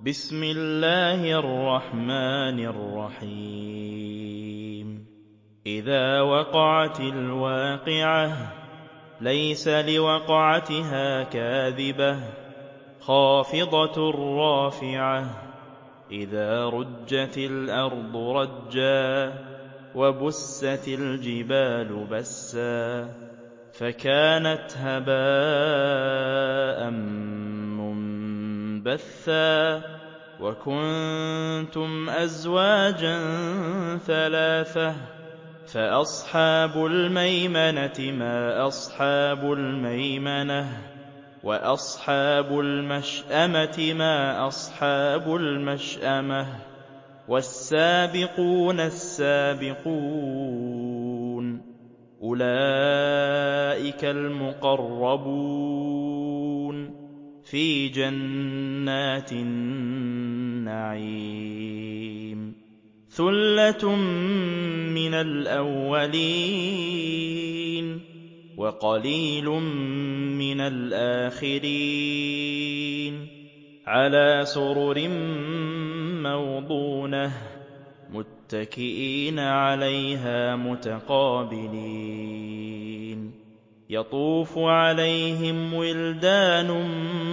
بسم الله الرحمن الرحيم إذا وقعت الواقعة ليس لوقعتها كاذبة خافضة رافعة إذا رجت الأرض رجا وبست الجبال بسا فكانت هباء منبثا وكنتم أزواجا ثلاثة فأصحاب الميمنة ما أصحاب الميمنة وأصحاب المشأمة ما أصحاب المشأمة والسابقون السابقون أولئك المقربون في جنات النعيم ثلة من الأولين وقليل من الآخرين على سرر موضونة متكئين عليها متقابلين يطوف عليهم ولدان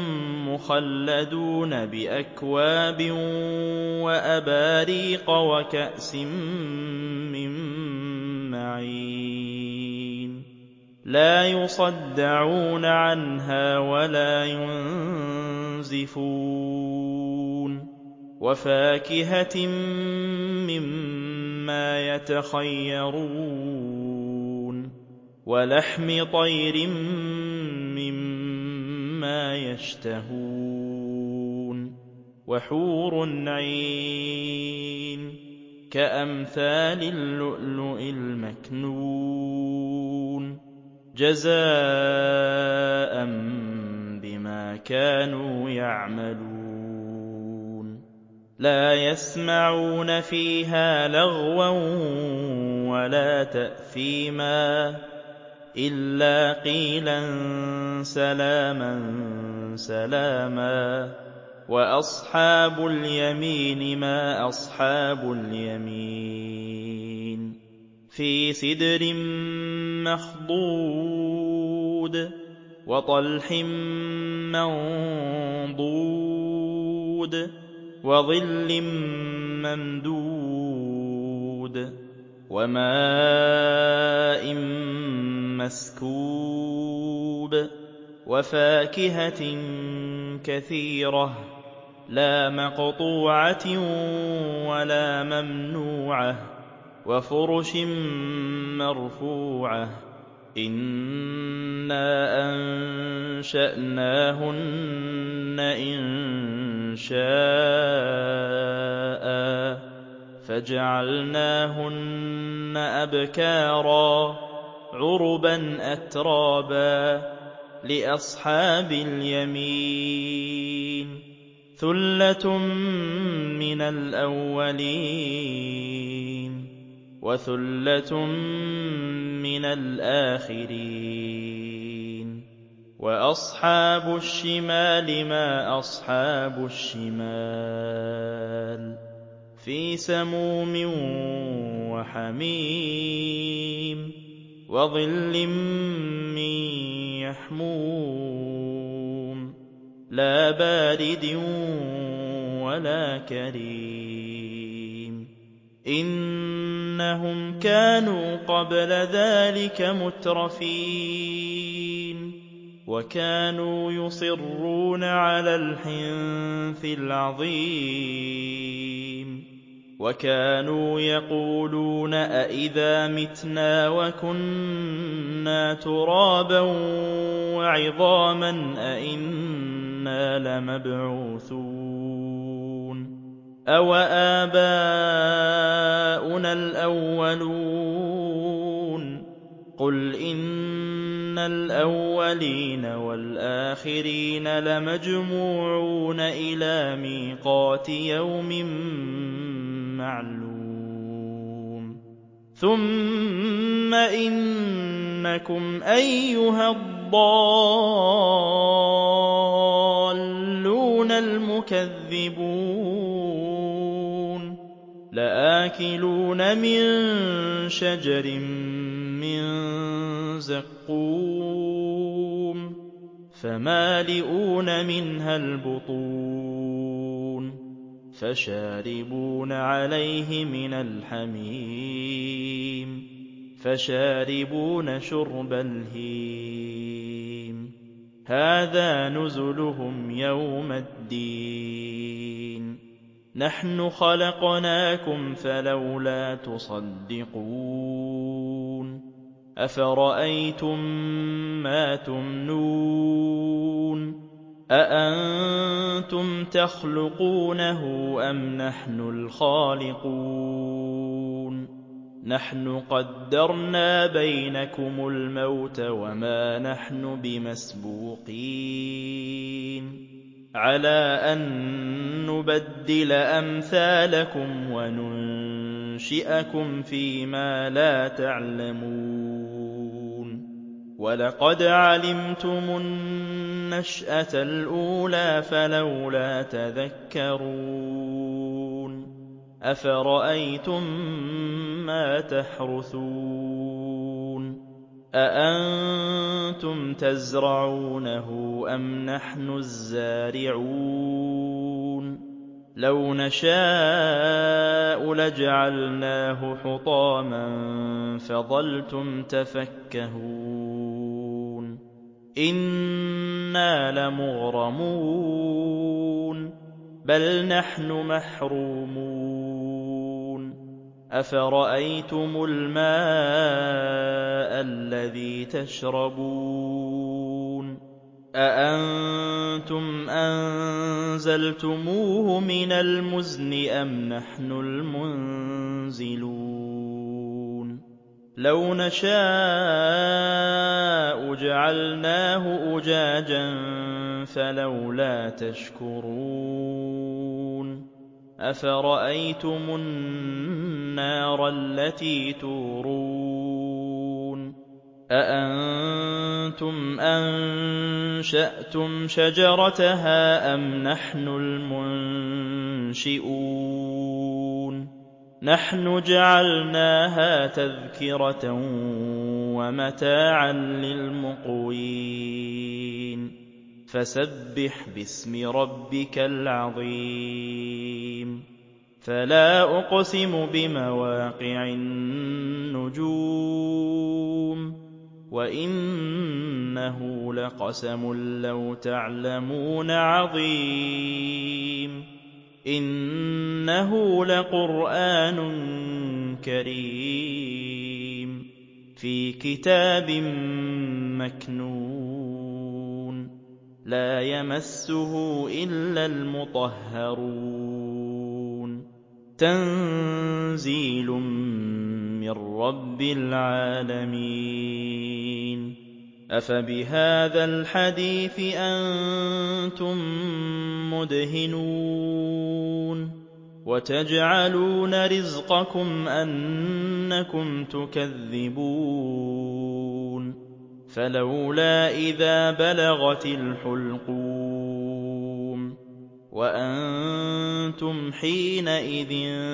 مخلدون بأكواب وأباريق وكأس من معين لا يصدعون عنها ولا ينزفون وفاكهة مما يتخيرون ولحم طير مما يشتهون وحور عين كأمثال اللؤلؤ المكنون جزاء بما كانوا يعملون لا يسمعون فيها لغوا ولا تأثيما إلا قيلا سلاما سلاما وأصحاب اليمين ما أصحاب اليمين في سدر مخضود وطلح منضود وظل ممدود وماء مسكوب وفاكهة كثيرة لا مقطوعة ولا ممنوعة وفرش مرفوعة إنا أنشأناهن إنشاء فجعلناهن أبكارا عربا أترابا لأصحاب اليمين ثلة من الأولين وثلة من الآخرين وأصحاب الشمال ما أصحاب الشمال في سموم وحميم وظل من يحموم لا بارد ولا كريم إنهم كانوا قبل ذلك مترفين وكانوا يصرون على الحنث العظيم وكانوا يقولون أئذا متنا وكنا ترابا وعظاما أئنا لمبعوثون أوآباؤنا الأولون قل إن الأولين والآخرين لمجموعون إلى ميقات يوم معلوم ثم إنكم أيها الضالون الْمُكَذِّبُونَ لَآكِلُونَ مِن شَجَرٍ مِّن زَقُّومٍ فَمَالِئُونَ مِنْهَا الْبُطُونَ فَشَارِبُونَ عَلَيْهِ مِنَ الْحَمِيمِ فَشَارِبُونَ شُرْبَ الْهِيمِ هَٰذَا نُزُلُهُمْ يَوْمَ الدِّينِ نَحْنُ خَلَقْنَاكُمْ فَلَوْلَا تُصَدِّقُونَ أَفَرَأَيْتُم مَّا تُمْنُونَ أَأَنتُمْ تَخْلُقُونَهُ أَمْ نَحْنُ الْخَالِقُونَ نَحْنُ قَدَّرْنَا بَيْنَكُمُ الْمَوْتَ وَمَا نَحْنُ بِمَسْبُوقِينَ عَلَىٰ أَن نُّبَدِّلَ أَمْثَالَكُمْ وَنُنشِئَكُمْ فِيمَا لَا تَعْلَمُونَ وَلَقَدْ عَلِمْتُمُ النَّشْأَةَ الْأُولَىٰ فَلَوْلَا تَذَكَّرُونَ أَفَرَأَيْتُم مَّا تَحْرُثُونَ أَأَنتُمْ تَزْرَعُونَهُ أَمْ نَحْنُ الزَّارِعُونَ لَوْ نَشَاءُ لَجَعَلْنَاهُ حُطَامًا فَظَلْتُمْ تَفَكَّهُونَ إِنَّا لَمُغْرَمُونَ بَلْ نَحْنُ مَحْرُومُونَ أَفَرَأَيْتُمُ الْمَاءَ الَّذِي تَشْرَبُونَ أَأَنتُمْ أَنزَلْتُمُوهُ مِنَ الْمُزْنِ أَمْ نَحْنُ الْمُنزِلُونَ لَوْ نَشَاءُ جَعَلْنَاهُ أُجَاجًا فَلَوْلَا تَشْكُرُونَ أَفَرَأَيْتُمُ النَّارَ الَّتِي تُورُونَ أَأَنتُمْ أَنشَأْتُمْ شَجَرَتَهَا أَمْ نَحْنُ الْمُنشِئُونَ نَحْنُ جَعَلْنَاهَا تَذْكِرَةً وَمَتَاعًا لِّلْمُقْوِينَ فَسَبِّحْ بِاسْمِ رَبِّكَ الْعَظِيمِ فَلَا أُقْسِمُ بِمَوَاقِعِ النُّجُومِ وَإِنَّهُ لَقَسَمٌ لَّوْ تَعْلَمُونَ عَظِيمٌ إِنَّهُ لَقُرْآنٌ كَرِيمٌ فِي كِتَابٍ مَّكْنُونٍ لَّا يَمَسُّهُ إِلَّا الْمُطَهَّرُونَ تَنزِيلٌ مِّن رَّبِّ الْعَالَمِينَ أَفَبِهَٰذَا الْحَدِيثِ أَنتُم مُّدْهِنُونَ وَتَجْعَلُونَ رِزْقَكُمْ أَنَّكُمْ تُكَذِّبُونَ فَلَوْلَا إِذَا بَلَغَتِ الْحُلْقُومَ وَأَنتُمْ حِينَئِذٍ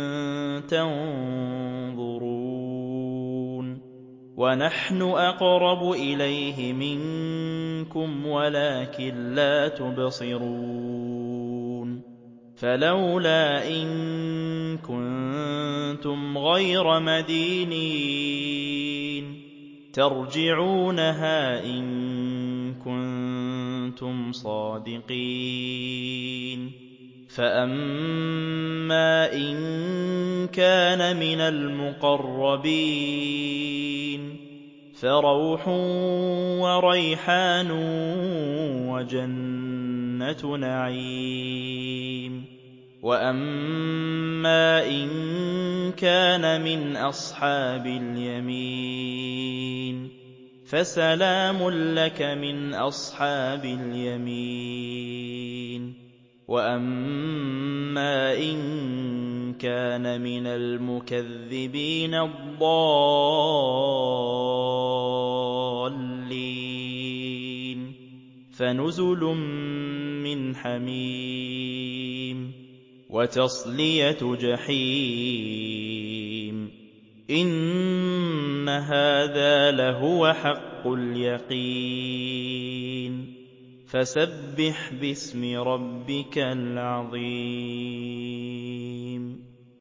تَنظُرُونَ وَنَحْنُ أَقْرَبُ إِلَيْهِ مِنكُمْ وَلَٰكِن لَّا تُبْصِرُونَ فَلَوْلَا إِن كُنتُمْ غَيْرَ مَدِينِينَ تَرْجِعُونَهَا إِن كُنتُمْ صَادِقِينَ فَأَمَّا إِن كَانَ مِنَ الْمُقَرَّبِينَ فَرَوْحٌ وَرَيْحَانٌ وَجَنَّةُ نَعِيمٍ وَأَمَّا إِن كَانَ مِنْ أَصْحَابِ الْيَمِينِ فَسَلَامٌ لَّكَ مِنْ أَصْحَابِ الْيَمِينِ وَأَمَّا إِن كَانَ مِنَ الْمُكَذِّبِينَ الضَّالِّينَ فَنُزُلٌ مِّنْ حَمِيمٍ وَتَصْلِيَةُ جَحِيمٍ إِنَّ هَٰذَا لَهُوَ حَقُّ الْيَقِينِ فَسَبِّحْ بِاسْمِ رَبِّكَ الْعَظِيمِ